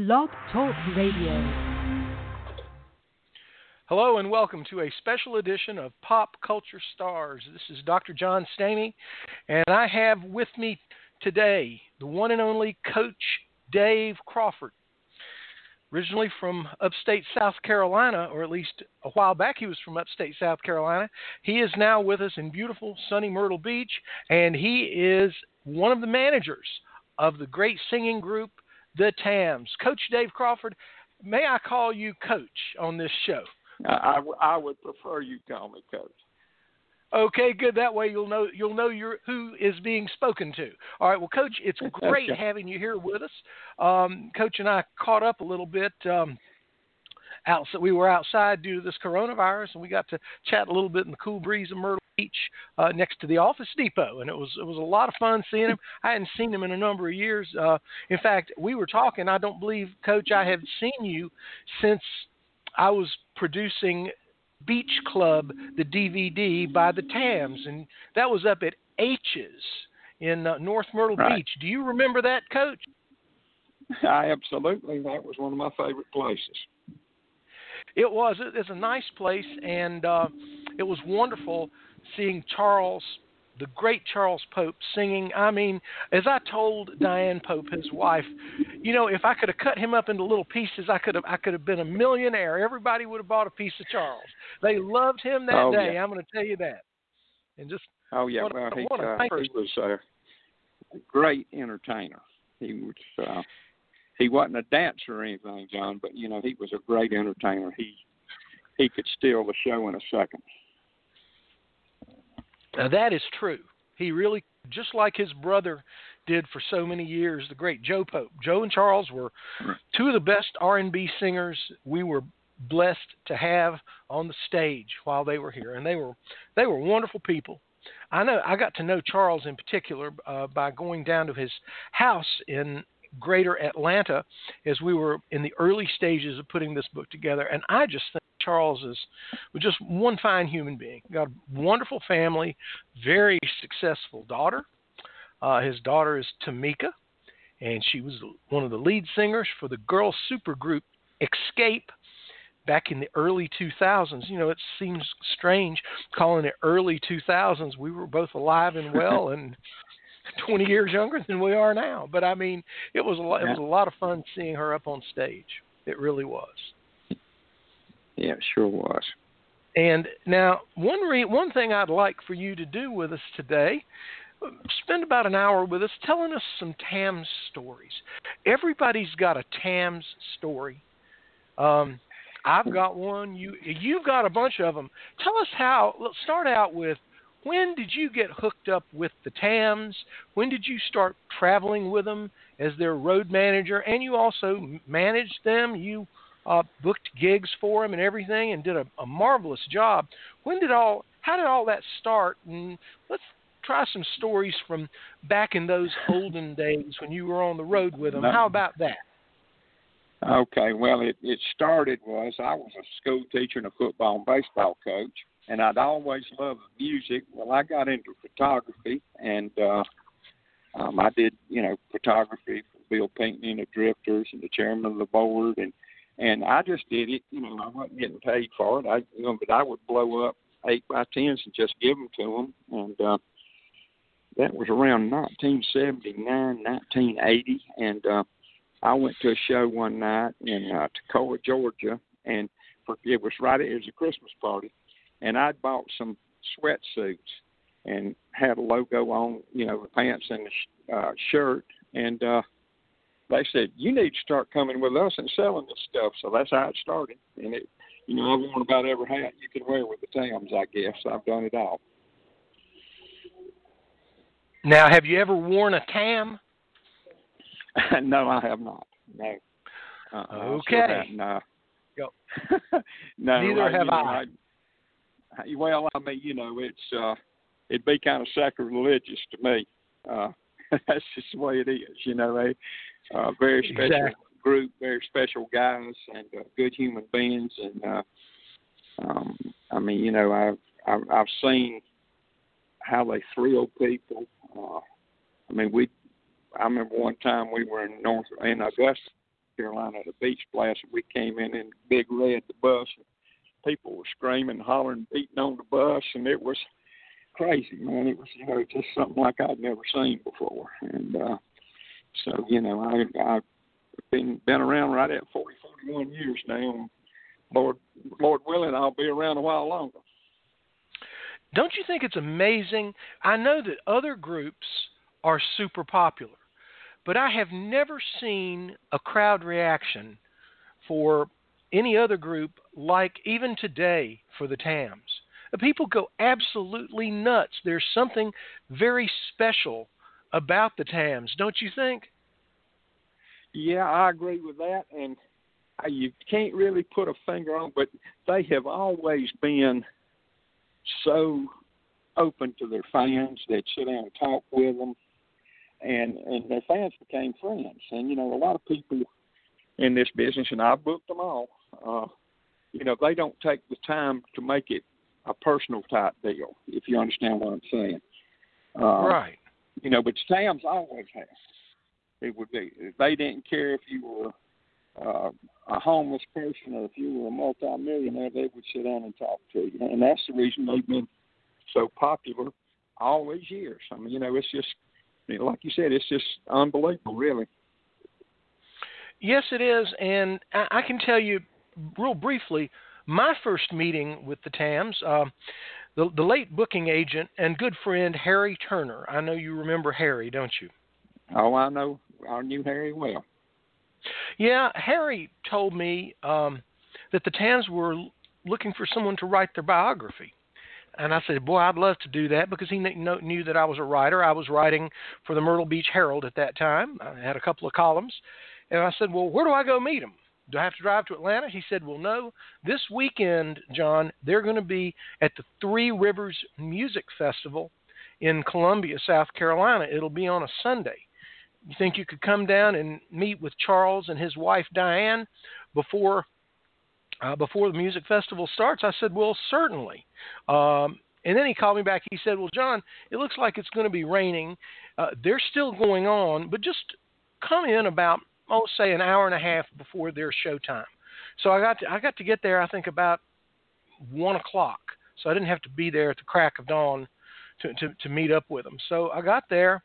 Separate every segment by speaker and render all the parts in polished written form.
Speaker 1: Blog Talk Radio.
Speaker 2: Hello and welcome to a special edition of Pop Culture Stars. This is Dr. John Stamey, and I have with me today the one and only Coach Dave Crawford. Originally from upstate South Carolina, or at least a while back he was from upstate South Carolina. He is now with us in beautiful sunny Myrtle Beach, and he is one of the managers of the great singing group, the Tams. Coach Dave Crawford, may I call you Coach on this show?
Speaker 3: I would prefer you call me Coach.
Speaker 2: Okay, good. That way you'll know who is being spoken to. All right. Well, Coach, it's great having you here with us. Coach and I caught up a little bit. We were outside due to this coronavirus, and we got to chat a little bit in the cool breeze of Myrtle Beach next to the Office Depot, and it was a lot of fun seeing him. I hadn't seen him in a number of years. In fact, we were talking. I don't believe, Coach, I have seen you since I was producing Beach Club, the DVD by the Tams, and that was up at H's in North Myrtle Beach. Do you remember that, Coach?
Speaker 3: Absolutely. That was one of my favorite places.
Speaker 2: It was. It's a nice place, and it was wonderful seeing Charles, the great Charles Pope, singing. I mean, as I told Diane Pope, his wife, you know, if I could have cut him up into little pieces, I could have been a millionaire. Everybody would have bought a piece of Charles. They loved him that day. Yeah. I'm going to tell you that. And just
Speaker 3: he was a great entertainer. He wasn't a dancer or anything, John, but you know he was a great entertainer. He could steal the show in a second.
Speaker 2: Now, that is true. He really, just like his brother did for so many years, the great Joe Pope. Joe and Charles were two of the best R&B singers we were blessed to have on the stage while they were here, and they were wonderful people. I got to know Charles in particular by going down to his house in Greater Atlanta as we were in the early stages of putting this book together, and I just think Charles was just one fine human being. Got a wonderful family, very successful daughter. His daughter is Tamika, and she was one of the lead singers for the girl supergroup Escape back in the early 2000s. You know, it seems strange calling it early 2000s. We were both alive and well and 20 years younger than we are now. But, I mean, it was a lot of fun seeing her up on stage. It really was.
Speaker 3: Yeah, it sure was.
Speaker 2: And now, one thing I'd like for you to do with us today, spend about an hour with us telling us some Tams stories. Everybody's got a Tams story. I've got one. You've got a bunch of them. Tell us how. Let's start out with, when did you get hooked up with the Tams? When did you start traveling with them as their road manager? And you also managed them. You booked gigs for them and everything, and did a marvelous job. How did all that start? And let's try some stories from back in those olden days when you were on the road with them. How about that?
Speaker 3: Okay, well, it started I was a school teacher and a football and baseball coach, and I'd always loved music. Well, I got into photography, and I did, photography for Bill Pinkney and the Drifters and the chairman of the board, and I just did it. I wasn't getting paid for it. But I would blow up 8x10s and just give them to them, and that was around 1979, 1980, and I went to a show one night in Toccoa, Georgia, and it was a Christmas party, and I'd bought some sweatsuits and had a logo on, the pants and the shirt, and they said, you need to start coming with us and selling this stuff. So that's how it started, and I've worn about every hat you can wear with the Tams, I guess. I've done it all.
Speaker 2: Now, have you ever worn a Tam?
Speaker 3: No, I have not. No.
Speaker 2: Okay.
Speaker 3: No.
Speaker 2: Go.
Speaker 3: No.
Speaker 2: Neither have I.
Speaker 3: Well, I mean, it'd be kind of sacrilegious to me. That's just the way it is. A very special group, very special guys, and good human beings. And I've seen how they thrill people. I remember one time we were in Augusta, Carolina at a beach blast, and we came in Big Red, the bus. People were screaming, hollering, beating on the bus, and it was crazy, man. It was, just something like I'd never seen before. And so, I've been around right at 41 years now. Lord willing, I'll be around a while longer.
Speaker 2: Don't you think it's amazing? I know that other groups are super popular, but I have never seen a crowd reaction for any other group like even today for the Tams. The people go absolutely nuts. There's something very special about the Tams, don't you think?
Speaker 3: Yeah, I agree with that, and you can't really put a finger on, but they have always been so open to their fans. They'd sit down and talk with them, and their fans became friends. And, a lot of people in this business, and I've booked them all, they don't take the time to make it a personal type deal, if you understand what I'm saying.
Speaker 2: Right.
Speaker 3: But Tams always have. It would be. They didn't care if you were a homeless person or if you were a multimillionaire, they would sit down and talk to you. And that's the reason they've been so popular all these years. I mean, it's just, like you said, it's just unbelievable, really.
Speaker 2: Yes, it is. And I can tell you real briefly, my first meeting with the Tams, the late booking agent and good friend Harry Turner. I know you remember Harry, don't you?
Speaker 3: Oh, I know. I knew Harry well.
Speaker 2: Yeah, Harry told me that the Tams were looking for someone to write their biography. And I said, boy, I'd love to do that, because he knew that I was a writer. I was writing for the Myrtle Beach Herald at that time. I had a couple of columns. And I said, well, where do I go meet him? Do I have to drive to Atlanta? He said, well, no. This weekend, John, they're going to be at the Three Rivers Music Festival in Columbia, South Carolina. It'll be on a Sunday. You think you could come down and meet with Charles and his wife Diane before the music festival starts? I said, well, certainly. And then he called me back. He said, well, John, it looks like it's going to be raining. They're still going on, but just come in about, say, an hour and a half before their show time. So I got to get there, I think, about 1 o'clock. So I didn't have to be there at the crack of dawn to meet up with them. So I got there,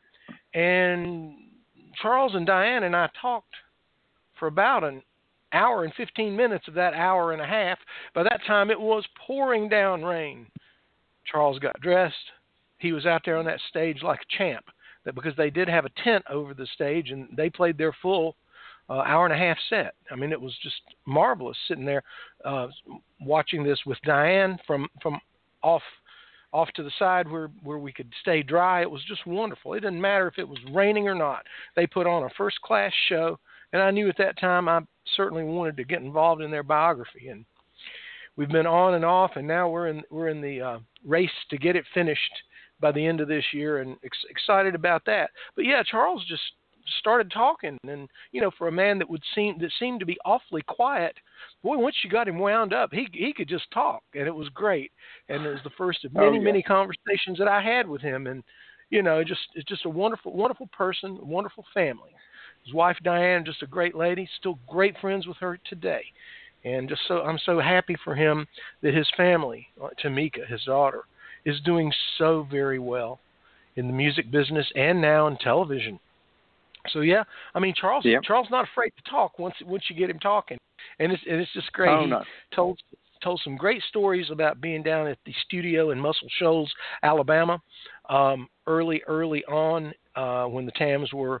Speaker 2: and Charles and Diane and I talked for about an hour and 15 minutes of that hour and a half. By that time, it was pouring down rain. Charles got dressed. He was out there on that stage like a champ, because they did have a tent over the stage, and they played their full hour and a half set. I mean, it was just marvelous sitting there watching this with Diane from off to the side where we could stay dry. It was just wonderful. It didn't matter if it was raining or not. They put on a first-class show, and I knew at that time I certainly wanted to get involved in their biography. And we've been on and off, and now we're in the race to get it finished by the end of this year, and excited about that. But yeah, Charles just started talking, and for a man that seemed to be awfully quiet, boy, once you got him wound up, he could just talk, and it was great. And it was the first of many conversations that I had with him, and it's just a wonderful person, a wonderful family. His wife Diane, just a great lady, still great friends with her today, and I'm so happy for him that his family, Tamika, his daughter, is doing so very well in the music business and now in television. So yeah, I mean Charles not afraid to talk once you get him talking, and it's just great.
Speaker 3: Oh,
Speaker 2: he
Speaker 3: no.
Speaker 2: told some great stories about being down at the studio in Muscle Shoals, Alabama, early on when the Tams were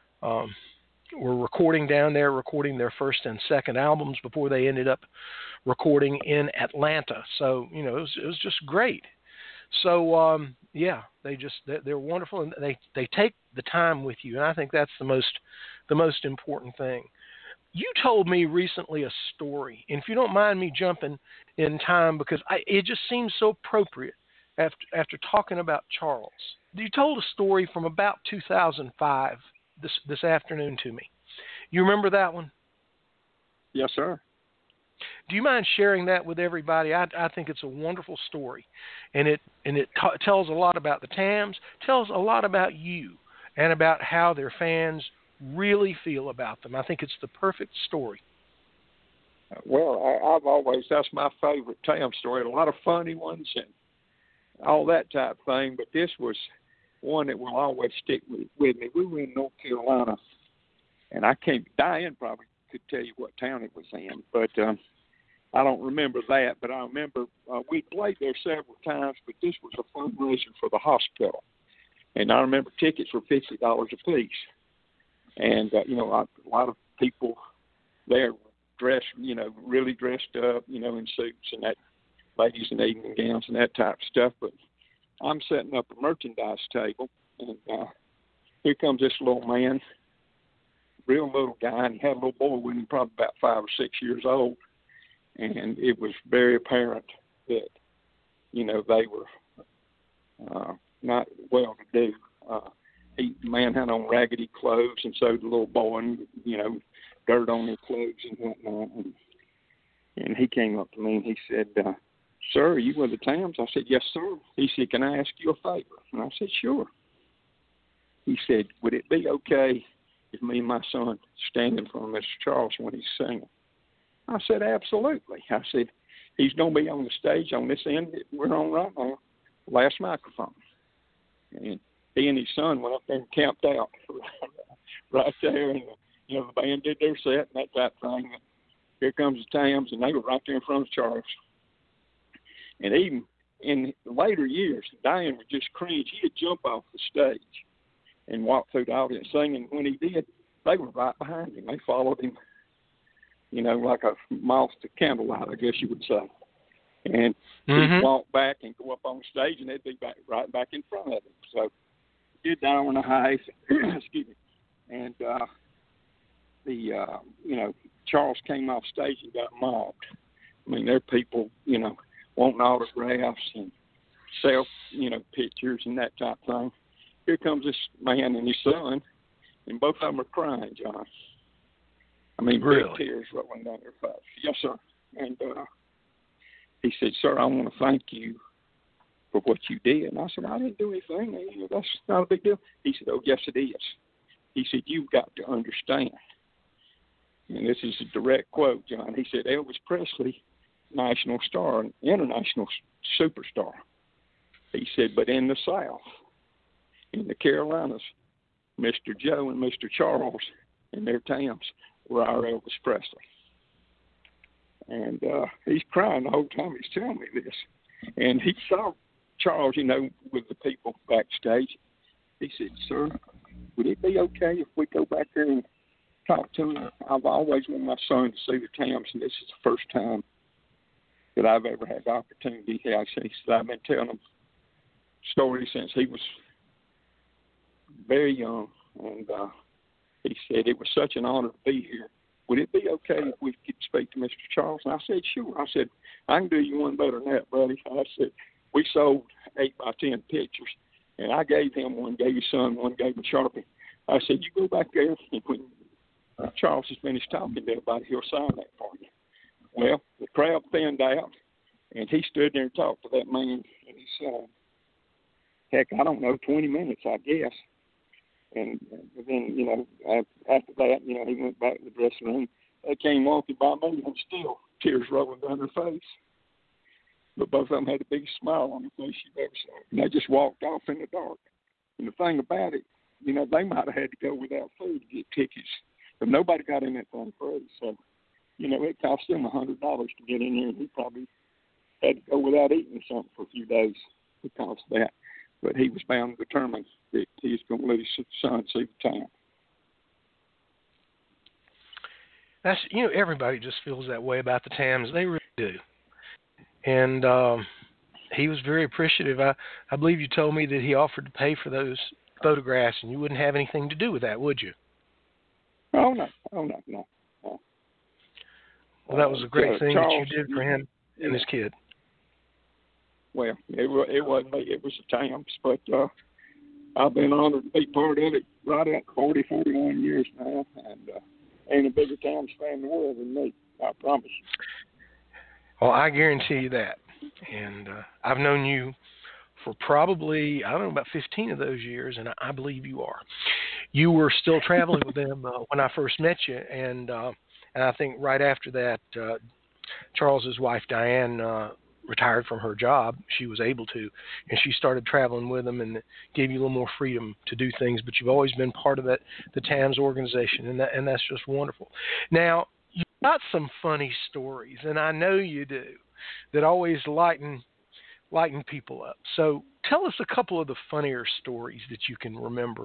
Speaker 2: recording down there, recording their first and second albums before they ended up recording in Atlanta. So it was just great. So they're wonderful, and they take the time with you, and I think that's the most important thing. You told me recently a story, and if you don't mind me jumping in time, because it just seems so appropriate after talking about Charles. You told a story from about 2005 this afternoon to me. You remember that one?
Speaker 3: Yes, sir.
Speaker 2: Do you mind sharing that with everybody? I think it's a wonderful story, and it tells a lot about the Tams, tells a lot about you, and about how their fans really feel about them. I think it's the perfect story.
Speaker 3: Well, I've always, that's my favorite Tam story. A lot of funny ones and all that type of thing, but this was one that will always stick with me. We were in North Carolina, and Diane probably could tell you what town it was in, but I don't remember that. But I remember we played there several times, but this was a fundraiser for the hospital. And I remember tickets were $50 a piece. And, a lot of people there dressed, really dressed up, in suits and that, ladies in evening gowns and that type of stuff. But I'm setting up a merchandise table, and here comes this little man, real little guy, and he had a little boy with him, probably about 5 or 6 years old. And it was very apparent that, they were not well to do. The man had on raggedy clothes, and so the little boy, and, dirt on his clothes and whatnot. And he came up to me and he said, "Sir, are you with the Tams?" I said, "Yes, sir." He said, "Can I ask you a favor?" And I said, "Sure." He said, "Would it be okay if me and my son stand in front of Mr. Charles when he's singing?" I said, "Absolutely." I said, "He's going to be on the stage on this end that we're on right now, last microphone." And he and his son went up there and camped out right there. And, the band did their set and that type of thing. Here comes the Tams, and they were right there in front of Charles. And even in later years, Diane would just cringe. He'd jump off the stage and walk through the audience singing. When he did, they were right behind him. They followed him, like a moth to candlelight, I guess you would say. And he'd walk back and go up on stage, and they'd be right back in front of him. So he did that on a high, excuse me. And Charles came off stage and got mobbed. I mean, there are people, wanting autographs and self, pictures and that type of thing. Here comes this man and his son, and both of them are crying, John. I mean,
Speaker 2: really?
Speaker 3: Big tears rolling down their face. Yes, sir. And he said, "Sir, I want to thank you for what you did." And I said, "I didn't do anything. That's not a big deal." He said, "Oh, yes, it is." He said, "You've got to understand." And this is a direct quote, John. He said, "Elvis Presley, national star, international superstar." He said, "But in the South, in the Carolinas, Mr. Joe and Mr. Charles and their Tams were our Elvis Presley." And he's crying the whole time he's telling me this. And he saw Charles, with the people backstage. He said, "Sir, would it be okay if we go back there and talk to him? I've always wanted my son to see the Tams, and this is the first time that I've ever had the opportunity." He said, "I've been telling him stories since he was very young." And he said, "It was such an honor to be here. Would it be okay if we could speak to Mr. Charles?" And I said, "Sure." I said, "I can do you one better than that, buddy." I said, "We sold 8 by 10 pictures, and I gave him one, gave his son one, gave him a Sharpie. I said, you go back there, and when Charles has finished talking to everybody, he'll sign that for you." Well, the crowd thinned out, and he stood there and talked to that man, and he said, heck, I don't know, 20 minutes, I guess. And then, after that, he went back to the dressing room. They came walking by me, and still tears rolling down their face. But both of them had the biggest smile on their face you've ever seen. And they just walked off in the dark. And the thing about it, they might have had to go without food to get tickets. But nobody got in that thing free. So, it cost them $100 to get in there, and he probably had to go without eating something for a few days because of that. But he was bound and determined that he was going to let his son see the Tam.
Speaker 2: That's everybody just feels that way about the Tams. They really do. And he was very appreciative. I believe you told me that he offered to pay for those photographs, and you wouldn't have anything to do with that, would you?
Speaker 3: Oh, no.
Speaker 2: Well, that was a great thing
Speaker 3: Charles,
Speaker 2: that you did for him and his kid.
Speaker 3: Well, it wasn't me. It was the Tams. But I've been honored to be part of it right at 41 years now. And ain't a bigger Tams fan in the world than me, I promise you.
Speaker 2: Well, I guarantee you that. And I've known you for probably, about 15 of those years, and I believe you are. you were still traveling with them when I first met you, and I think right after that, Charles's wife Diane retired from her job. She was able to, and she started traveling with them, and gave you a little more freedom to do things. But you've always been part of the TAMS organization, and that's just wonderful. Now, you've got some funny stories, and I know you do, that always lighten people up. So tell us a couple of the funnier stories that you can remember.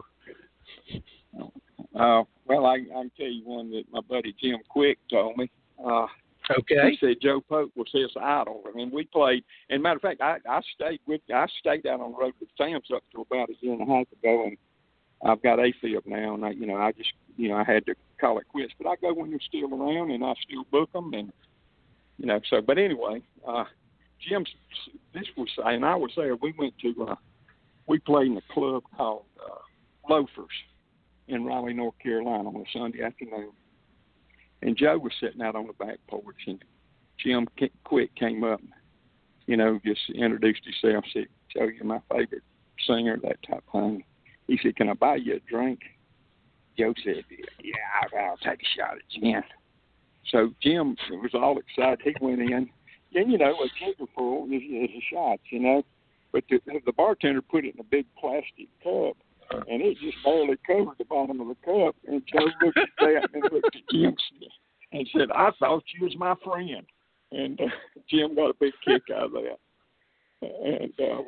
Speaker 3: Well, I can tell you one that my buddy Jim Quick told me.
Speaker 2: Okay.
Speaker 3: He said Joe Pope was his idol. I mean, we played. And matter of fact, I stayed out on the road with TAMS up to about a year and a half ago, and I've got AFib now, and I had to call it quits. But I go when they're still around, and I still book them, and so. But anyway, Jim's. This was, and I was there. We went to. We played in a club called Loafers in Raleigh, North Carolina, on a Sunday afternoon. And Joe was sitting out on the back porch, and Jim Quick came up, just introduced himself, said, Joe, you're my favorite singer, that type of thing. He said, can I buy you a drink? Joe said, yeah, I'll take a shot at Jim. So Jim was all excited. He went in, and, a jigger full is a shot, But the bartender put it in a big plastic cup, and it just barely covered the bottom of the cup. And Joe looked at that and looked at Jim and said, I thought you was my friend. And Jim got a big kick out of that. And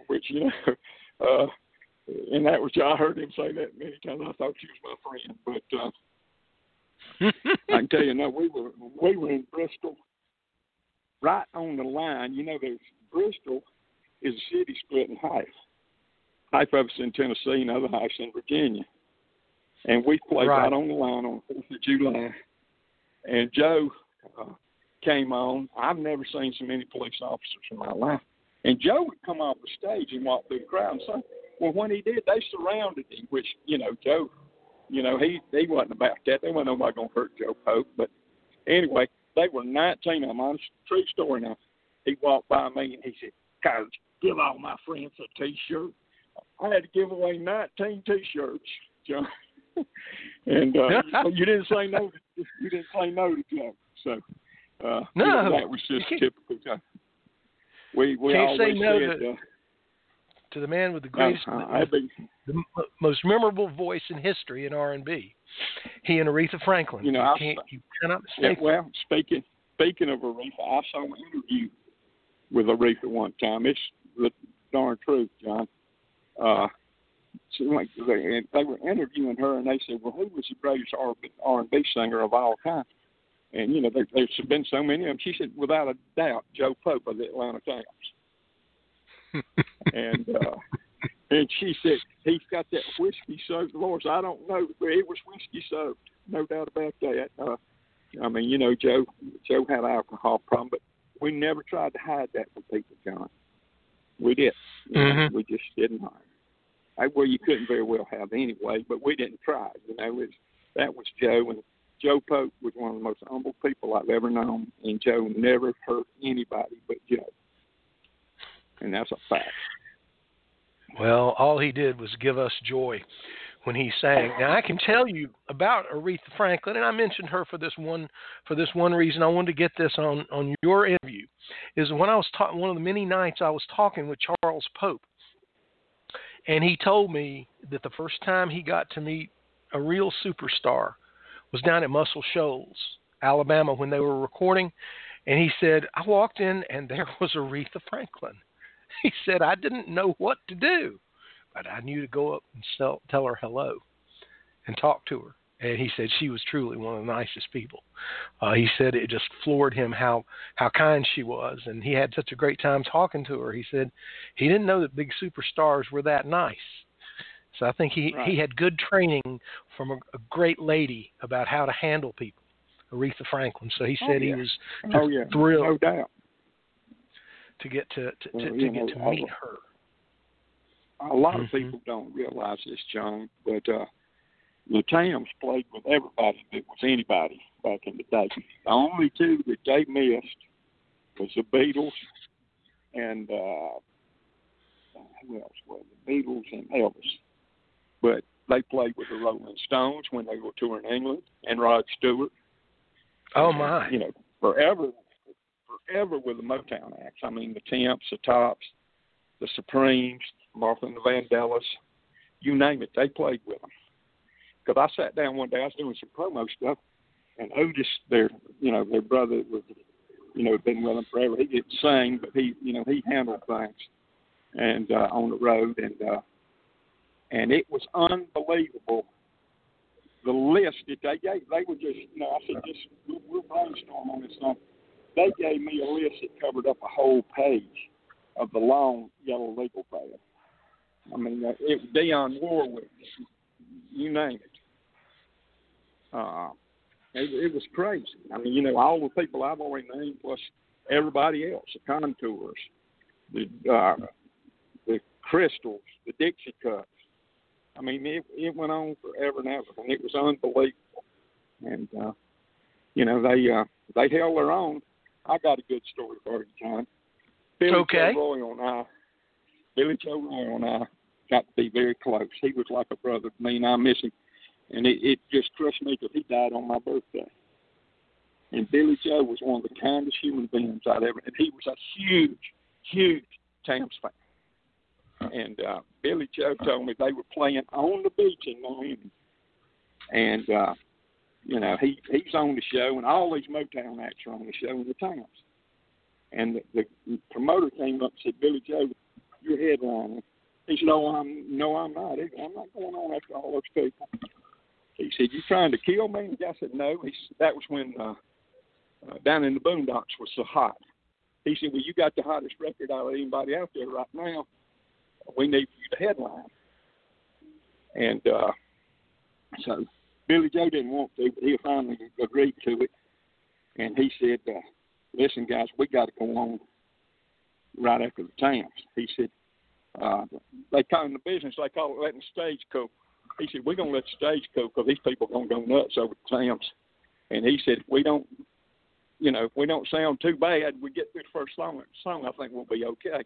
Speaker 3: and that was, I heard him say that many times. I thought you was my friend. But I can tell you, we were in Bristol, right on the line. There's Bristol is a city split in half. Half of it's in Tennessee and the other half's in Virginia. And we played right on the line on the 4th of July. And Joe came on. I've never seen so many police officers in my life. And Joe would come off the stage and walk through the crowd and say, well, when he did, they surrounded him, which, Joe, he wasn't about that. They wasn't nobody going to hurt Joe Pope. But anyway, they were 19 of them. It's a true story now. He walked by me and he said, Coach, give all my friends a T-shirt. I had to give away 19 T-shirts, John. And you didn't say no. You didn't say no to Joe. So no, that was just typical Joe. We
Speaker 2: can't
Speaker 3: always
Speaker 2: say no
Speaker 3: said,
Speaker 2: to the man with the greatest, the most memorable voice in history in R&B. He and Aretha Franklin. You cannot mistake.
Speaker 3: Well, speaking of Aretha, I saw an interview with Aretha one time. It's the darn truth, John. They were interviewing her, and they said, well, who was the greatest R&B singer of all time? And, there's been so many of them. She said, without a doubt, Joe Pope of the Atlanta Times. And she said, he's got that whiskey-soaked voice. I don't know, but it was whiskey-soaked. No doubt about that. Joe had an alcohol problem, but we never tried to hide that from people, John. We did. We just didn't hide. Well, you couldn't very well have anyway, but we didn't try. That was Joe, and Joe Pope was one of the most humble people I've ever known, and Joe never hurt anybody but Joe. And that's a fact.
Speaker 2: Well, all he did was give us joy when he sang. Now, I can tell you about Aretha Franklin, and I mentioned her for this one reason. I wanted to get this on your interview, is when I was one of the many nights I was talking with Charles Pope, and he told me that the first time he got to meet a real superstar was down at Muscle Shoals, Alabama, when they were recording, and he said, I walked in and there was Aretha Franklin. He said, I didn't know what to do, but I knew to go up and tell her hello and talk to her. And he said she was truly one of the nicest people. He said it just floored him how kind she was, and he had such a great time talking to her. He said he didn't know that big superstars were that nice. So I think he had good training from a great lady about how to handle people, Aretha Franklin. So he said he was thrilled,
Speaker 3: no doubt,
Speaker 2: to get to meet her.
Speaker 3: A lot of people don't realize this, John, but the TAMS played with everybody that was anybody back in the day. The only two that they missed was the Beatles and who else was it? The Beatles and Elvis. But they played with the Rolling Stones when they were touring England, and Rod Stewart.
Speaker 2: Oh, my.
Speaker 3: You know, forever with the Motown acts. I mean, the Temps, the Tops, the Supremes, Martha and the Vandellas, you name it, they played with them. Because I sat down one day, I was doing some promo stuff, and Otis, their brother, was, been with them forever. He didn't sing, but he handled things, and on the road, and it was unbelievable. The list that they gave, they were just, I said, we'll brainstorm on this song. They gave me a list that covered up a whole page of the long yellow legal pad. I mean, it was Dionne Warwick, you name it. It was crazy. I mean, all the people I've already named, plus everybody else, the Contours, the Crystals, the Dixie Cups. I mean, it went on forever and ever, and it was unbelievable. And they held their own. I got a good story for you, John. Billy Joe Royal and I got to be very close. He was like a brother to me, and I miss him. And it just crushed me because he died on my birthday. And Billy Joe was one of the kindest human beings I'd ever. And he was a huge, huge Tams fan. And Billy Joe told me they were playing on the beach in Miami. And, he's on the show, and all these Motown acts are on the show in the Tams. And the promoter came up and said, Billy Joe, you're headlining. He said, no, I'm not. I'm not going on after all those people. He said, you trying to kill me? And the guy said, no. That was when Down in the Boondocks was so hot. He said, well, you got the hottest record out of anybody out there right now. We need you to headline. And so Billy Joe didn't want to, but he finally agreed to it. And he said, listen, guys, we got to go on right after the Tams. He said, they call in the business, they call it letting the stage go. He said, we're going to let the stage go because these people are going to go nuts over the Tams. And he said, if we don't sound too bad, we get through the first song, I think we'll be okay.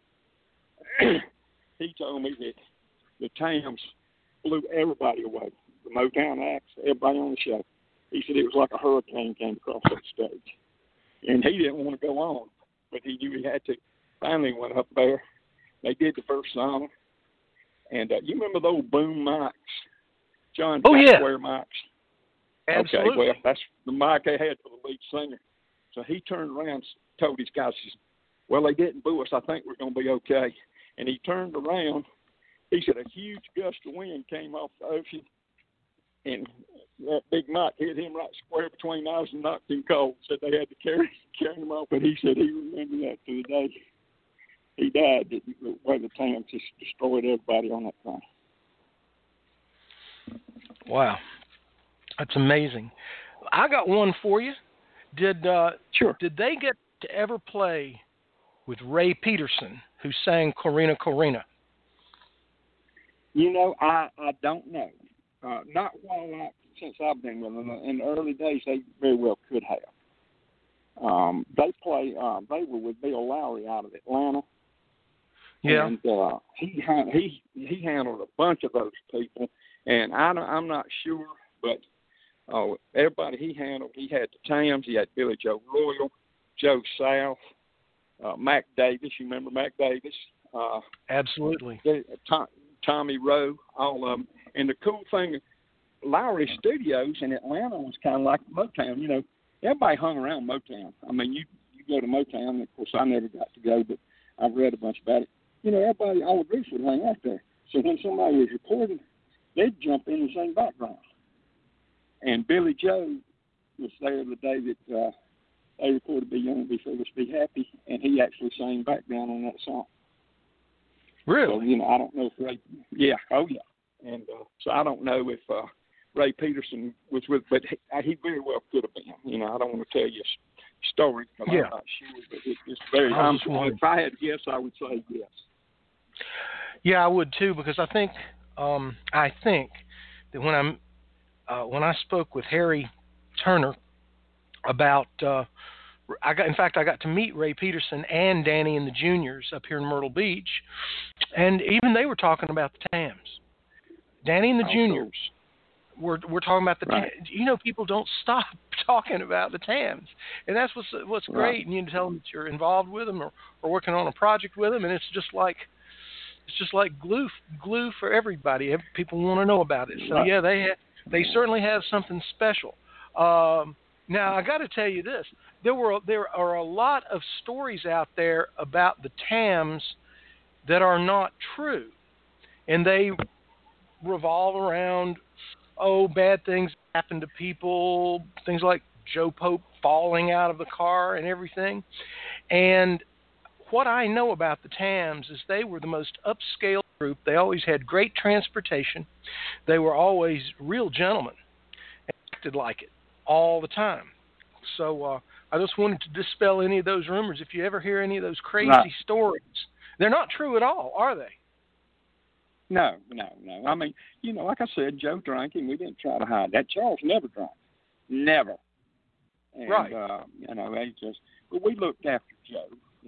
Speaker 3: He told me that the Tams blew everybody away, the Motown acts, everybody on the show. He said it was like a hurricane came across that stage. And he didn't want to go on, but he knew he had to. Finally went up there. They did the first song. And you remember those boom mics? John Square mics?
Speaker 2: Absolutely.
Speaker 3: Okay, well, that's the mic they had for the lead singer. So he turned around and told his guys, he said, well, they didn't boo us. I think we're going to be okay. And he turned around. He said a huge gust of wind came off the ocean, and that big mic hit him right square between the eyes and knocked him cold. Said they had to carry him off, but he said he remembered that to the day he died, the way the Tams just destroyed everybody on that thing.
Speaker 2: Wow. That's amazing. I got one for you.
Speaker 3: Sure.
Speaker 2: Did they get to ever play with Ray Peterson, who sang Corina Corina?
Speaker 3: I don't know. Not since I've been with them. In the early days, they very well could have. They were with Bill Lowry out of Atlanta.
Speaker 2: Yeah.
Speaker 3: And he handled a bunch of those people, and I'm not sure, but everybody he handled, he had the Tams, he had Billy Joe Royal, Joe South, Mac Davis. You remember Mac Davis?
Speaker 2: Absolutely.
Speaker 3: Tommy Rowe, all of them. And the cool thing, Lowry Studios in Atlanta was kind of like Motown. Everybody hung around Motown. I mean, you go to Motown. Of course, I never got to go, but I've read a bunch about it. Everybody, all the groups would hang out there. So when somebody was recording, they'd jump in and sing background. And Billy Joe was there the day that they recorded Be Young, Be Foolish, Be Happy, and he actually sang background on that song.
Speaker 2: Really?
Speaker 3: So, I don't know if Ray, yeah. And so I don't know if Ray Peterson was with, but he very well could have been. I don't want to tell you a story because I'm not sure, but it's very, if I had to guess, I would say yes.
Speaker 2: Yeah, I would too, because I think that when I spoke with Harry Turner about, I got to meet Ray Peterson and Danny and the Juniors up here in Myrtle Beach, and even they were talking about the Tams. Danny and the
Speaker 3: Oh,
Speaker 2: Juniors. We're talking about the
Speaker 3: Right.
Speaker 2: people don't stop talking about the TAMs, and that's what's
Speaker 3: Right.
Speaker 2: great. And you tell them that you're involved with them or working on a project with them, and it's just like glue for everybody. People want to know about it. So
Speaker 3: Right.
Speaker 2: yeah, they certainly have something special. Now I got to tell you this: there are a lot of stories out there about the TAMs that are not true, and they revolve around bad things happen to people, things like Joe Pope falling out of the car and everything. And what I know about the TAMs is they were the most upscale group. They always had great transportation. They were always real gentlemen and acted like it all the time. So I just wanted to dispel any of those rumors. If you ever hear any of those crazy
Speaker 3: Right.
Speaker 2: stories, they're not true at all, are they?
Speaker 3: No. I mean, like I said, Joe drank, and we didn't try to hide that. Charles never drank. Never. And,
Speaker 2: Right.
Speaker 3: But we looked after Joe.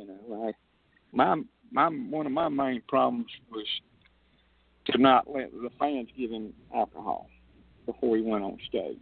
Speaker 3: One of my main problems was to not let the fans give him alcohol before he went on stage.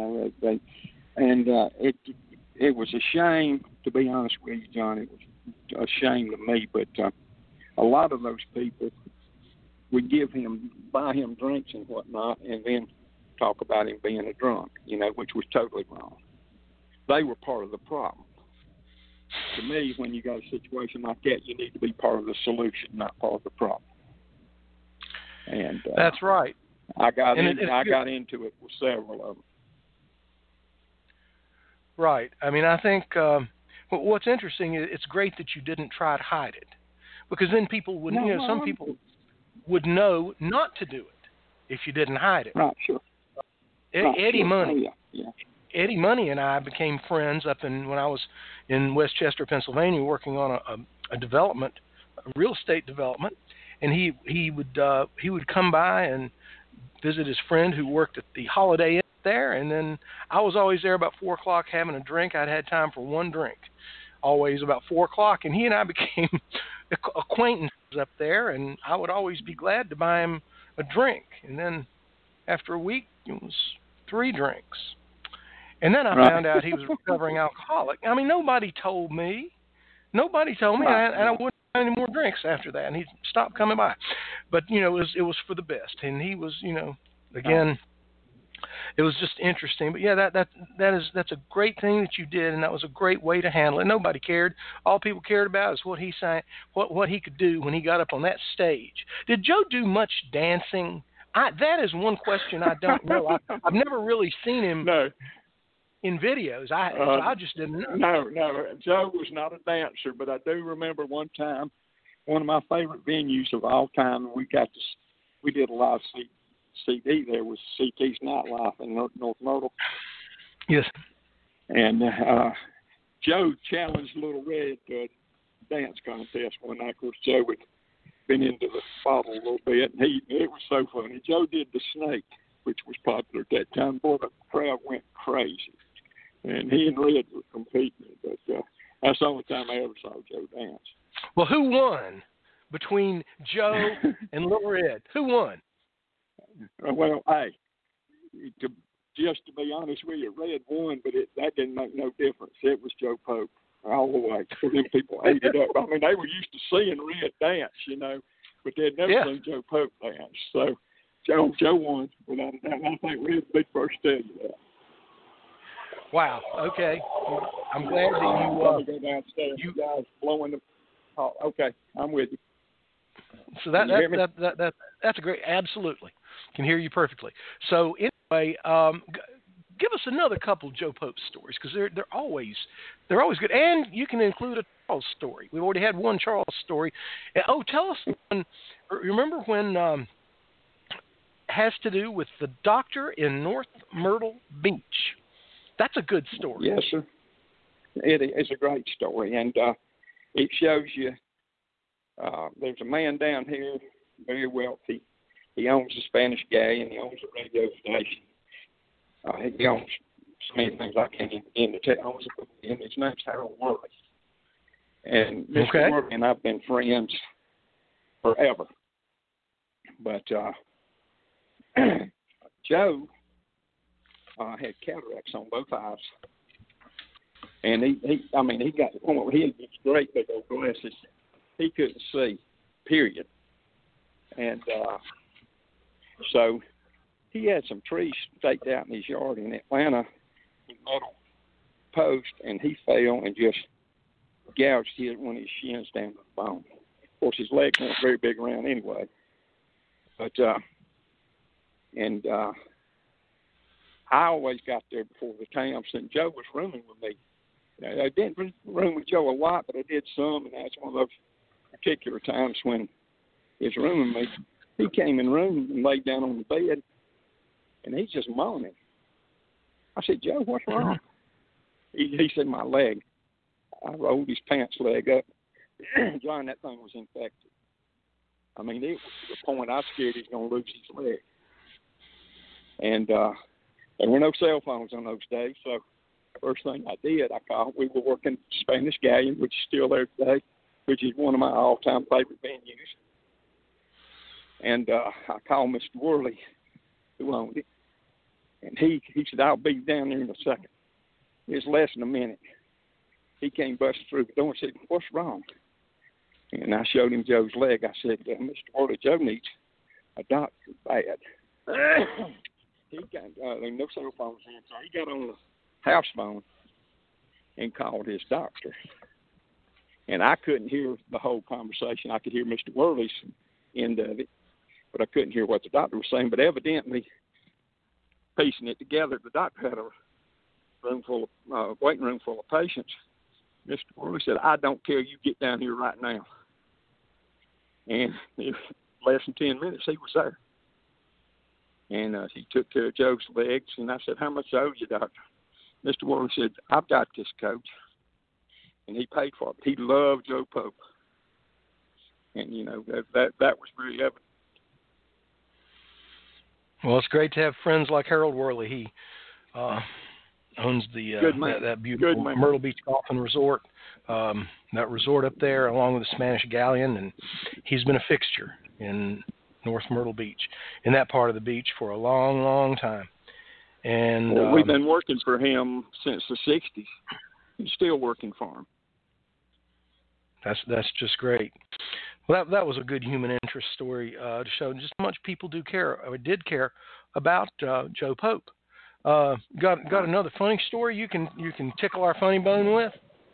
Speaker 3: It was a shame, to be honest with you, John. It was a shame to me, but a lot of those people would buy him drinks and whatnot, and then talk about him being a drunk, which was totally wrong. They were part of the problem. To me, when you got a situation like that, you need to be part of the solution, not part of the problem. And
Speaker 2: that's right.
Speaker 3: I got into it with several of them.
Speaker 2: Right. I mean, I think what's interesting is it's great that you didn't try to hide it, because then people would, some people would know not to do it if you didn't hide it.
Speaker 3: Right. Sure.
Speaker 2: Eddie Money.
Speaker 3: Oh, yeah.
Speaker 2: Eddie Money and I became friends when I was in Westchester, Pennsylvania, working on a real estate development, and he would come by and visit his friend who worked at the Holiday Inn there, and then I was always there about 4:00 having a drink. I'd had time for one drink, always about 4:00, and he and I became acquaintances up there, and I would always be glad to buy him a drink, and then after a week it was 3 drinks. And then I found out he was a recovering alcoholic. I mean, nobody told me. And I wouldn't buy any more drinks after that, and he stopped coming by. But, it was for the best. And he was, again, it was just interesting. But, yeah, that's a great thing that you did, and that was a great way to handle it. Nobody cared. All people cared about is what he sang, what he could do when he got up on that stage. Did Joe do much dancing? That is one question I don't know. I've never really seen him.
Speaker 3: No.
Speaker 2: In videos, I just didn't know.
Speaker 3: No, Joe was not a dancer, but I do remember one time, one of my favorite venues of all time. We did a lot of CD. There was CT's Nightlife in North Myrtle.
Speaker 2: Yes.
Speaker 3: And Joe challenged Little Red to a dance contest one night. Of course, Joe had been into the bottle a little bit, and it was so funny. Joe did the snake, which was popular at that time. Boy, the crowd went crazy. And he and Red were competing, but that's the only time I ever saw Joe dance.
Speaker 2: Well, who won between Joe and Little Red? Who won?
Speaker 3: Well, just to be honest with you, Red won, but that didn't make no difference. It was Joe Pope all the way. So them people ate it up. I mean, they were used to seeing Red dance, but they'd never seen Joe Pope dance. So Joe won, without a doubt. I think Red would be first to tell you that.
Speaker 2: Wow. Okay. I'm glad that you.
Speaker 3: Let me go downstairs. You guys blowing the. Oh, okay, I'm with you.
Speaker 2: So that's a great. Absolutely, can hear you perfectly. So anyway, give us another couple Joe Pope stories, because they're always good, and you can include a Charles story. We've already had one Charles story. Tell us one. Remember when? Has to do with the doctor in North Myrtle Beach. That's a good story.
Speaker 3: Yes, sir. It is a great story, and it shows you there's a man down here, very wealthy. He owns a Spanish Galley, and he owns a radio station. He owns so many things I can't even begin to tell. And his name's Harold Worley. And Mr. Worley and I've been friends forever. But Joe had cataracts on both eyes. And he got to the point where he had these great big old glasses. He couldn't see, period. And so he had some trees staked out in his yard in Atlanta, metal post, and he fell and just gouged one of his shins down to the bone. Of course, his legs weren't very big around anyway. But I always got there before the time since Joe was rooming with me. I didn't room with Joe a lot, but I did some, and that's one of those particular times when he was rooming with me. He came in the room and laid down on the bed, and he's just moaning. I said, Joe, what's wrong? He said, my leg. I rolled his pants leg up. John, that thing was infected. I mean, it was to the point I was scared he was going to lose his leg. And there were no cell phones on those days, so first thing I did, I called. We were working Spanish Galleon, which is still there today, which is one of my all-time favorite venues. And I called Mr. Worley, who owned it, and he said, I'll be down there in a second. It was less than a minute. He came busting through the door and said, what's wrong? And I showed him Joe's leg. I said, Mr. Worley, Joe needs a doctor bad. He got no cell phones in, so he got on the house phone and called his doctor. And I couldn't hear the whole conversation. I could hear Mr. Worley's end of it, but I couldn't hear what the doctor was saying. But evidently, piecing it together, the doctor had a waiting room full of patients. Mr. Worley said, I don't care, you get down here right now. And in less than 10 minutes, he was there. And he took care of Joe's legs. And I said, how much owe you, doctor? Mr. Worley said, I've got this, coach. And he paid for it. He loved Joe Pope. And, you know, that was really evident.
Speaker 2: Well, it's great to have friends like Harold Worley. He owns the that beautiful Myrtle Beach Golf and Resort, that resort up there, along with the Spanish Galleon, and he's been a fixture in North Myrtle Beach, in that part of the beach, for a long, long time. And
Speaker 3: we've been working for him since the 60s. He's still working for him.
Speaker 2: That's just great. Well, that was a good human interest story to show just how much people did care about Joe Pope. Got another funny story you can tickle our funny bone with?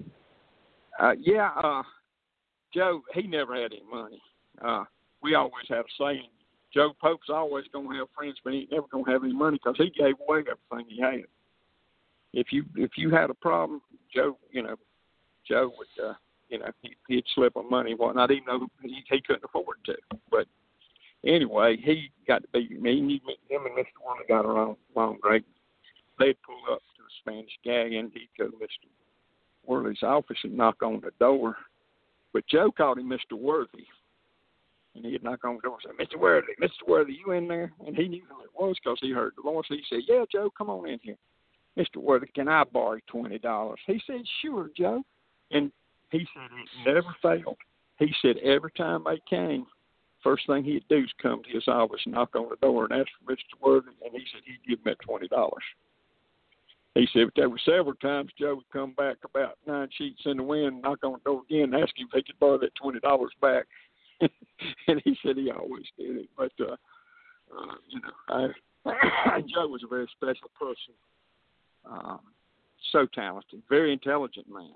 Speaker 3: Joe, he never had any money. We always had a saying, Joe Pope's always going to have friends, but he ain't never going to have any money because he gave away everything he had. If you had a problem, Joe would, he'd slip on money and whatnot, even though he couldn't afford to. But anyway, he got to be me. Him and Mr. Worley got along great. They'd pull up to the Spanish Galleon. He'd go to Mr. Worley's office and knock on the door. But Joe called him Mr. Worthy. And he'd knock on the door and say, Mr. Worthy, you in there? And he knew who it was because he heard the voice. He said, yeah, Joe, come on in here. Mr. Worthy, can I borrow $20? He said, sure, Joe. And he said it never failed. He said every time they came, first thing he'd do is come to his office and knock on the door and ask for Mr. Worthy, and he said he'd give him that $20. He said there were several times Joe would come back about 9 sheets in the wind, knock on the door again, and ask him if he could borrow that $20 back. And he said he always did it. But, Joe was a very special person. So talented, very intelligent man.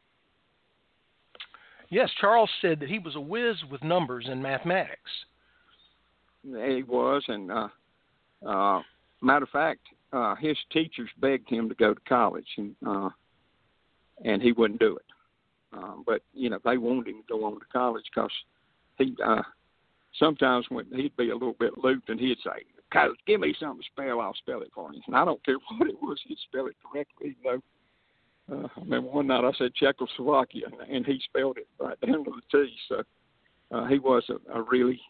Speaker 2: Yes, Charles said that he was a whiz with numbers and mathematics.
Speaker 3: He was, and matter of fact, his teachers begged him to go to college, and he wouldn't do it. But they wanted him to go on to college because he sometimes when he'd be a little bit looped, and he'd say, "Coach, give me something to spell, I'll spell it for you." And I don't care what it was, he'd spell it correctly, I remember one night I said Czechoslovakia, and he spelled it right down to the T. So he was a really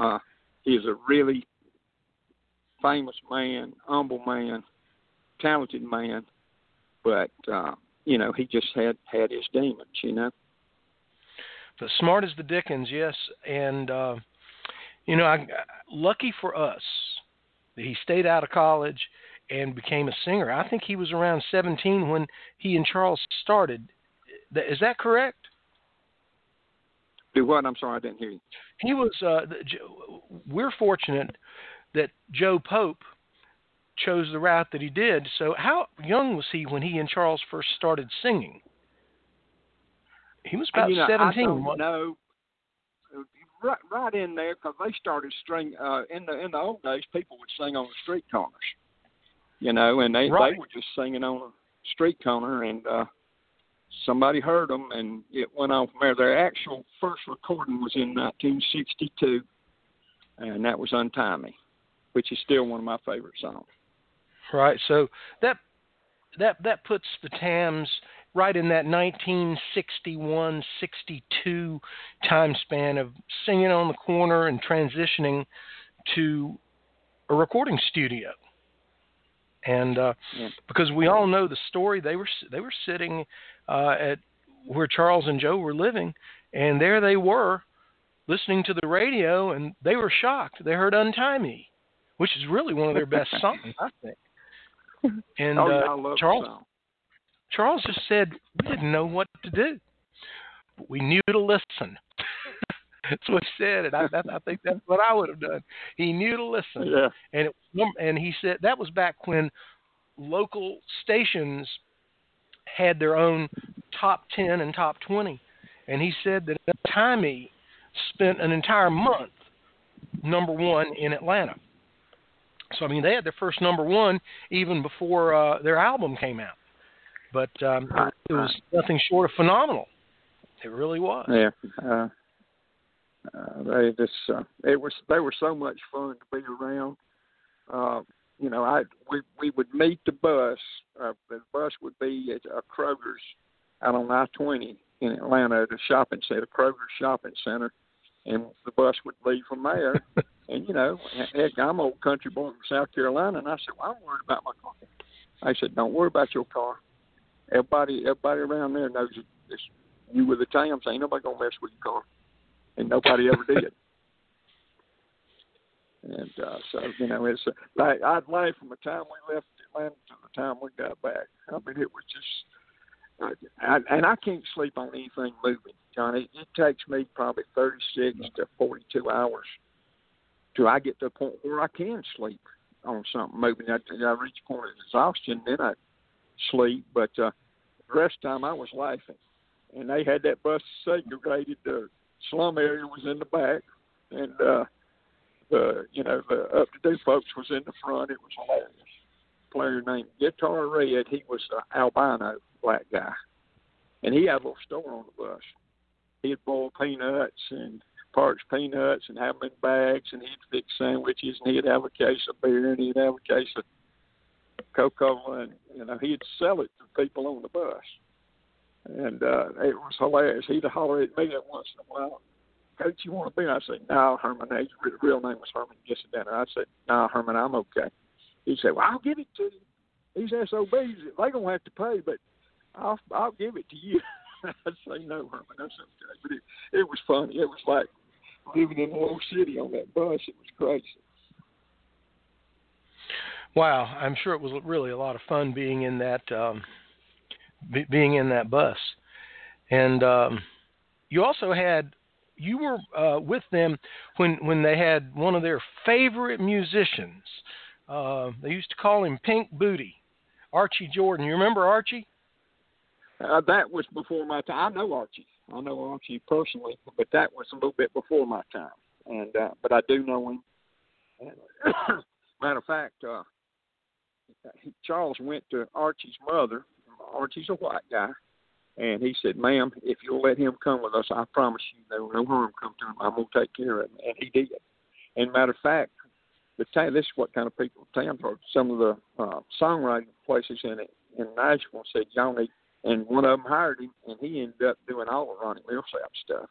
Speaker 3: famous man, humble man, talented man, but he just had his demons,
Speaker 2: But smart as the dickens, yes, and lucky for us, He stayed out of college and became a singer. I think he was around 17 when he and Charles started. Is that correct?
Speaker 3: Do what? I'm sorry, I didn't hear you.
Speaker 2: He was. We're fortunate that Joe Pope chose the route that he did. So how young was he when he and Charles first started singing? He was about 17.
Speaker 3: I don't know. Right in there, because they started in the old days. People would sing on the street corners, and they were just singing on a street corner, and somebody heard them, and it went on from there. Their actual first recording was in 1962, and that was "Untie Me," which is still one of my favorite songs.
Speaker 2: Right. So that puts the Tams right in that 1961-62 time span of singing on the corner and transitioning to a recording studio. And because we all know the story, they were sitting at where Charles and Joe were living, and there they were listening to the radio, and they were shocked. They heard "Untie Me," which is really one of their best songs, I think. And
Speaker 3: I love the song.
Speaker 2: Charles just said, we didn't know what to do, but we knew to listen. That's what he said, and I think that's what I would have done. He knew to listen.
Speaker 3: Yeah.
Speaker 2: And he said that was back when local stations had their own top 10 and top 20. And he said that "Untie Me" spent an entire month #1 in Atlanta. So, I mean, they had their first #1 even before their album came out. But it was nothing short of phenomenal. It really was.
Speaker 3: Yeah. They were so much fun to be around. We would meet the bus. The bus would be at Kroger's out on I-20 in Atlanta, at a shopping center, Kroger's shopping center, and the bus would leave from there. And heck, I'm an old country boy from South Carolina, and I said, "Well, I'm worried about my car." I said, "Don't worry about your car. Everybody around there knows you with the Tams. Ain't nobody gonna mess with your car," and nobody ever did. And so it's like I'd laugh from the time we left Atlanta to the time we got back. I mean, it was just, and I can't sleep on anything moving, Johnny. It takes me probably 36 to 42 hours till I get to a point where I can sleep on something moving. I reach a point of exhaustion, then I sleep. But the rest of the time I was laughing. And they had that bus segregated. The slum area was in the back, and the up-to-date folks was in the front. It was hilarious. A player named Guitar Red, he was an albino black guy, and he had a little store on the bus. He'd boil peanuts and parched peanuts and have them in bags, and he'd fix sandwiches, and he'd have a case of beer, and he'd have a case of Coca-Cola, and he'd sell it to people on the bus. And it was hilarious. He'd holler at me once in a while, "Coach, you want to be?" I said, "No, Herman." His real name was Herman Gissadena. I said, "No, Herman, I'm okay." He said, "Well, I'll give it to you. These SOBs, they're going to have to pay, but I'll give it to you." I'd say, "No, Herman, that's okay." But it was funny. It was like living in a little city on that bus. It was crazy.
Speaker 2: Wow, I'm sure it was really a lot of fun being in that bus. And you also you were with them when they had one of their favorite musicians. They used to call him Pink Booty, Archie Jordan. You remember Archie?
Speaker 3: That was before my time. I know Archie personally, but that was a little bit before my time. And but I do know him. Matter of fact, Charles went to Archie's mother. Archie's a white guy, and he said, "Ma'am, if you'll let him come with us, I promise you there will no harm come to him. I'm going to take care of him." And he did. And matter of fact, this is what kind of people Tams are. Some of the songwriting places in Nashville said, "Y'all need," and one of them hired him, and he ended up doing all the Ronnie Milsap stuff.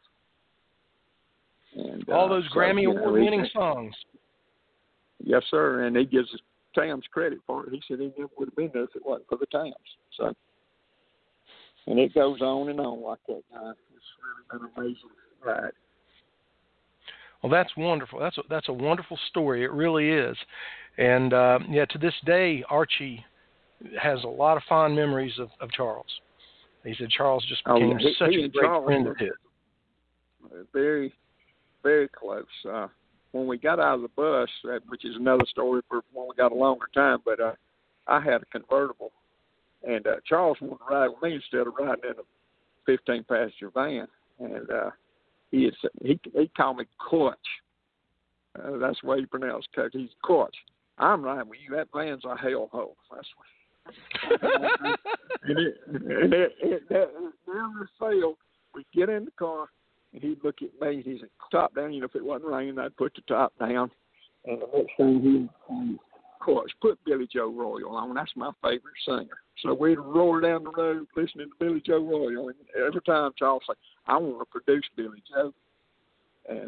Speaker 3: And
Speaker 2: all those Grammy Award-winning songs.
Speaker 3: Yes, sir. And he gives Tams credit for it. He said he never would have been there if it wasn't for the Tams. So, and it goes on and on like that. It's really been an amazing ride.
Speaker 2: Well, that's wonderful. That's a wonderful story. It really is. And to this day, Archie has a lot of fond memories of Charles. He said Charles just became such a great friend of his.
Speaker 3: Very, very close. When we got out of the bus, which is another story for when we got a longer time, but I had a convertible, and Charles wanted to ride with me instead of riding in a 15-passenger van, and he called me Clutch. That's the way he pronounced it. He's Clutch. I'm riding with you. That van's a hellhole. That's what. and it never failed. We get in the car, and he'd look at me, and he said, top down. If it wasn't raining, I'd put the top down. And the next thing he'd, of course, put Billy Joe Royal on. That's my favorite singer. So we'd roll down the road listening to Billy Joe Royal. And every time Charles said, I want to produce Billy Joe. And,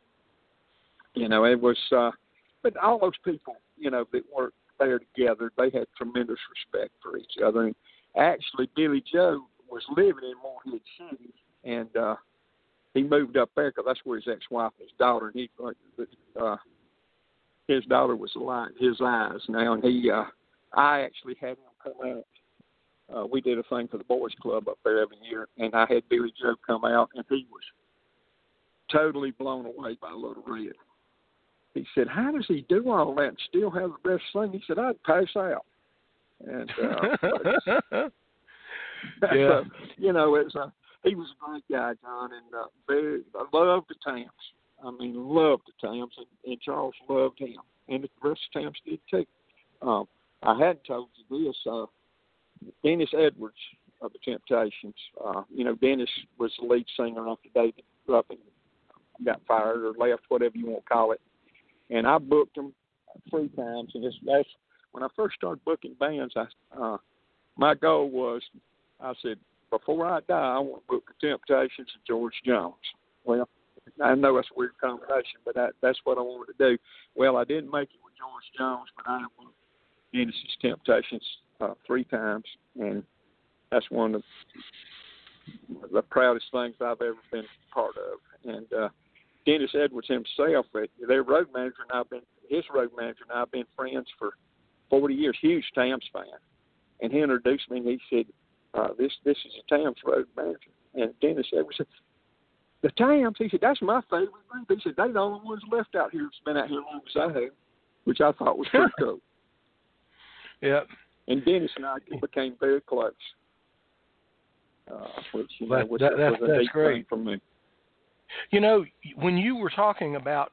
Speaker 3: it was, but all those people, that worked there together, they had tremendous respect for each other. And actually, Billy Joe was living in Morehead City, and he moved up there because that's where his ex-wife and his daughter, and his daughter was like his eyes now, and I actually had him come out. We did a thing for the Boys Club up there every year, and I had Billy Joe come out, and he was totally blown away by Little Red. He said, how does he do all that and still have the best thing? He said, I'd pass out. And,
Speaker 2: yeah.
Speaker 3: So, he was a great guy, John, and loved the Tams. I mean, loved the Tams, and Charles loved him. And the rest of the Tams did too. I hadn't told you this. Dennis Edwards of the Temptations. Dennis was the lead singer after David Ruffin got fired or left, whatever you want to call it. And I booked him 3 times. And that's when I first started booking bands. My goal was, I said, before I die, I want to book the Temptations and George Jones. Well, I know that's a weird combination, but that's what I wanted to do. Well, I didn't make it with George Jones, but I booked Dennis's Temptations 3 times, and that's one of the proudest things I've ever been part of. And Dennis Edwards himself, their road manager, and I've been friends for 40 years. Huge Tams fan, and he introduced me, and he said, "This is a Tams road manager." And Dennis Edwards said, "The Tams," he said, "that's my favorite group." He said, "They're the only ones left out here that's been out here as long as I have," which I thought was pretty cool.
Speaker 2: Yeah.
Speaker 3: And Dennis and I became very close, which was a deep thing for me.
Speaker 2: When you were talking about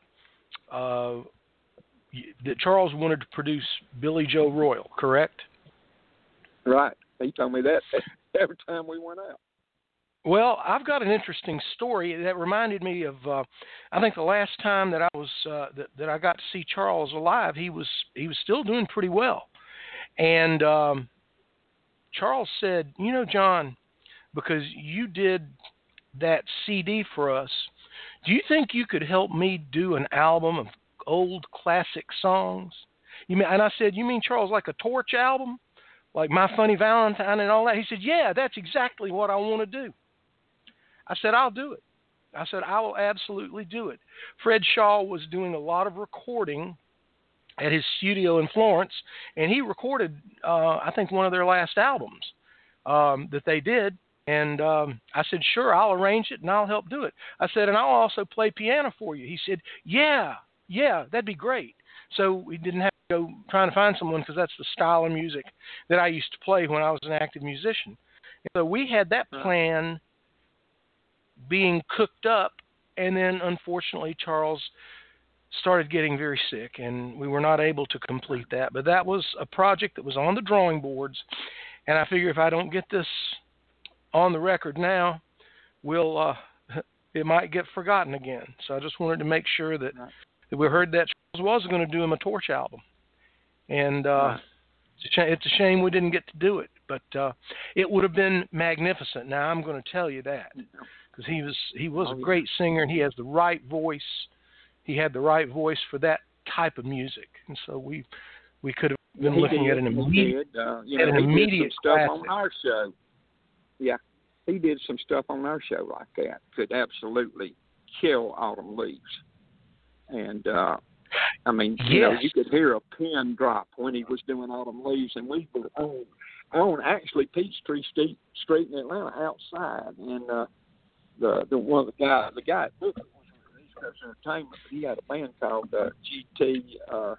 Speaker 2: that Charles wanted to produce Billy Joe Royal, correct?
Speaker 3: Right. He told me that every time we went out.
Speaker 2: Well, I've got an interesting story that reminded me of. I think the last time that I was that I got to see Charles alive, he was still doing pretty well, and Charles said, John, because you did that CD for us, do you think you could help me do an album of old classic songs? And I said, you mean, Charles, like a Torch album, like My Funny Valentine and all that? He said, yeah, that's exactly what I want to do. I said, I'll do it. I said, I will absolutely do it. Fred Shaw was doing a lot of recording at his studio in Florence, and he recorded, I think, one of their last albums that they did. And I said, sure, I'll arrange it and I'll help do it. I said, and I'll also play piano for you. He said, yeah, that'd be great. So we didn't have to go trying to find someone, because that's the style of music that I used to play when I was an active musician. And so we had that plan being cooked up, and then unfortunately Charles started getting very sick, and we were not able to complete that. But that was a project that was on the drawing boards, and I figure if I don't get this on the record now, it might get forgotten again. So I just wanted to make sure that we heard that Charles was going to do him a Torch album, and it's a shame we didn't get to do it, but it would have been magnificent. Now I'm going to tell you that, because he was a great singer, and he has the right voice. He had the right voice for that type of music, and so we could have been looking at an immediate
Speaker 3: stuff on our show. Yeah, he did some stuff on our show like that. Could absolutely kill Autumn Leaves. And I mean,
Speaker 2: yes.
Speaker 3: you know, you could hear a pin drop when he was doing Autumn Leaves, and we were on actually Peachtree Street in Atlanta outside, and the one of the guy at Booker was on East Coast Entertainment, but he had a band called GT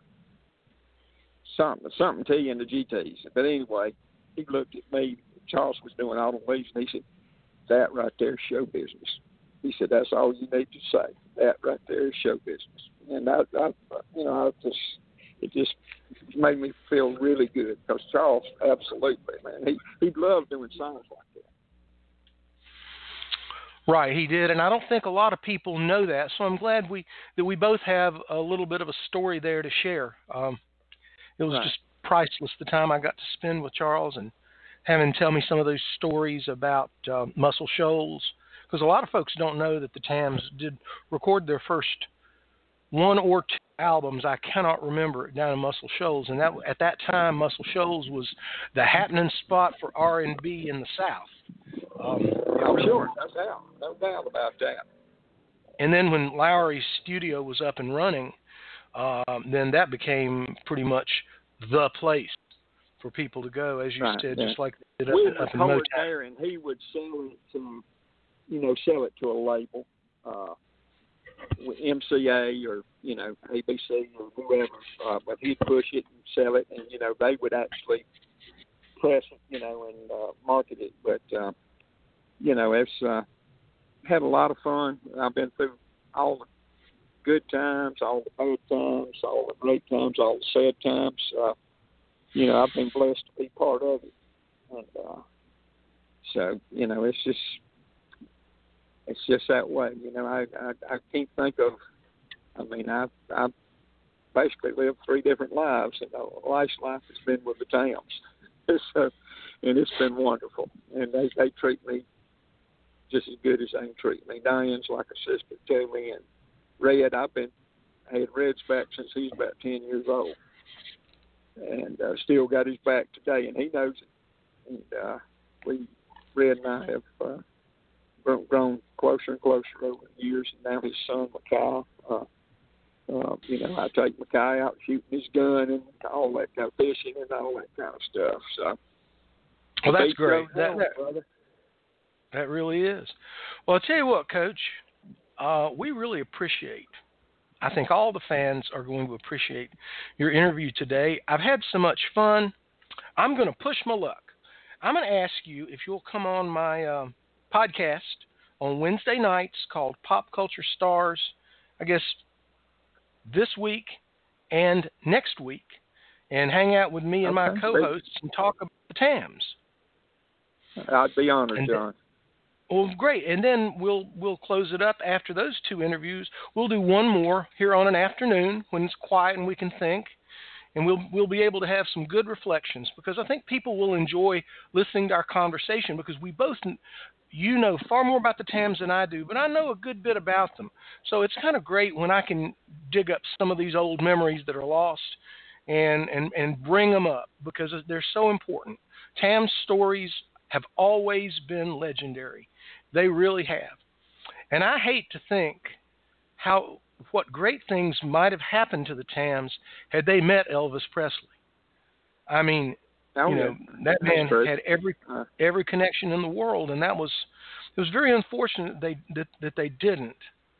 Speaker 3: something T and the GTs. But anyway, he looked at me. Charles was doing Autumn Leaves, and he said, "That right there is show business." He said, "That's all you need to say. That right there is show business." And it just made me feel really good because Charles, absolutely, man, he loved doing songs like that.
Speaker 2: Right, he did, and I don't think a lot of people know that. So I'm glad that we both have a little bit of a story there to share. It was just priceless the time I got to spend with Charles and having him tell me some of those stories about Muscle Shoals, because a lot of folks don't know that the Tams did record their first one or two albums, I cannot remember, down in Muscle Shoals, and that at that time Muscle Shoals was the happening spot for R&B in the South.
Speaker 3: Sure, no doubt about that.
Speaker 2: And then when Lowry's studio was up and running, then that became pretty much the place for people to go, as you said, just like they did up in Motown.
Speaker 3: There, and he would sell it to a label, MCA or ABC or whoever, but he'd push it and sell it, and they would actually press it, and market it. But it's had a lot of fun. I've been through all the good times, all the bad times, all the great times, all the sad times. I've been blessed to be part of it, and so it's just that way. I can't think of. I mean, I basically lived 3 different lives, and the last life has been with the Tams. So, and it's been wonderful, and they treat me just as good as they can treat me. Diane's like a sister to me, and Red, I had Red's back since he's about 10 years old, and still got his back today, and he knows it. And Red and I have grown closer and closer over the years, and now his son, Makai, I take Makai out shooting his gun and all that kind of fishing and all that kind of stuff. So,
Speaker 2: well, that's great. That really is. Well, I'll tell you what, Coach, we really appreciate, I think all the fans are going to appreciate your interview today. I've had so much fun. I'm going to push my luck. I'm going to ask you if you'll come on my podcast on Wednesday nights called Pop Culture Stars, I guess this week and next week, and hang out with me and my co-hosts and talk about the Tams.
Speaker 3: I'd be honored, John.
Speaker 2: Well, great. And then we'll close it up after those 2 interviews. We'll do one more here on an afternoon when it's quiet and we can think, and we'll be able to have some good reflections, because I think people will enjoy listening to our conversation, because we both, know far more about the Tams than I do, but I know a good bit about them. So it's kind of great when I can dig up some of these old memories that are lost and bring them up, because they're so important. Tams stories have always been legendary. They really have. And I hate to think what great things might have happened to the Tams had they met Elvis Presley. I mean, that man had every connection in the world, and it was very unfortunate that they didn't.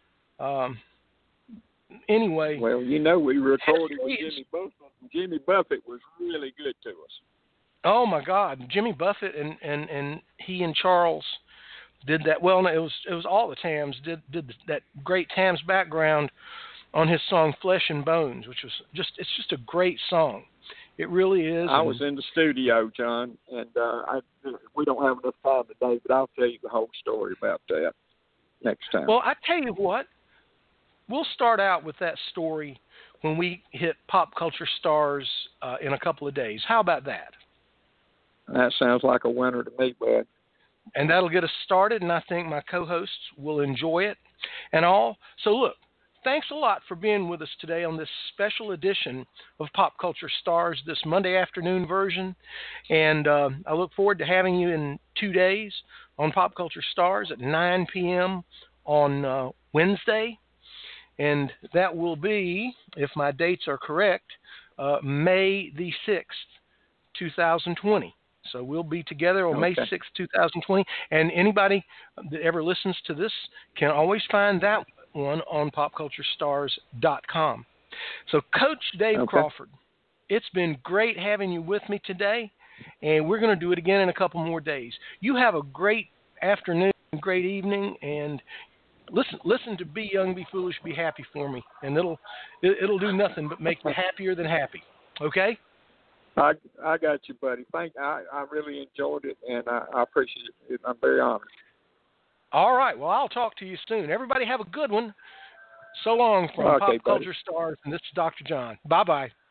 Speaker 2: Anyway.
Speaker 3: Well, we recorded with Jimmy Buffett. Jimmy Buffett was really good to us.
Speaker 2: Oh my God, Jimmy Buffett and he and Charles did that. Well, no, it was all the Tams did that great Tams background on his song Flesh and Bones, which was it's just a great song. It really is.
Speaker 3: I was in the studio, John, and we don't have enough time today, but I'll tell you the whole story about that next time.
Speaker 2: Well, I tell you what, we'll start out with that story when we hit Pop Culture Stars in a couple of days. How about that?
Speaker 3: That sounds like a winner to me, bud.
Speaker 2: And that'll get us started, and I think my co-hosts will enjoy it and all. So look, thanks a lot for being with us today on this special edition of Pop Culture Stars, this Monday afternoon version. And I look forward to having you in 2 days on Pop Culture Stars at 9 p.m. on Wednesday. and that will be, if my dates are correct, May the 6th, 2020. So we'll be together on May 6th, 2020. And anybody that ever listens to this can always find that one on popculturestars.com. So Coach Dave Crawford, it's been great having you with me today, and we're going to do it again in a couple more days. You have a great afternoon, great evening, and listen to Be Young, Be Foolish, Be Happy for me, and it'll do nothing but make you happier than happy. Okay?
Speaker 3: I got you, buddy. I really enjoyed it, and I appreciate it. I'm very honored. All
Speaker 2: right. Well, I'll talk to you soon. Everybody have a good one. So long from Pop Culture Stars, and this is Dr. John. Bye-bye.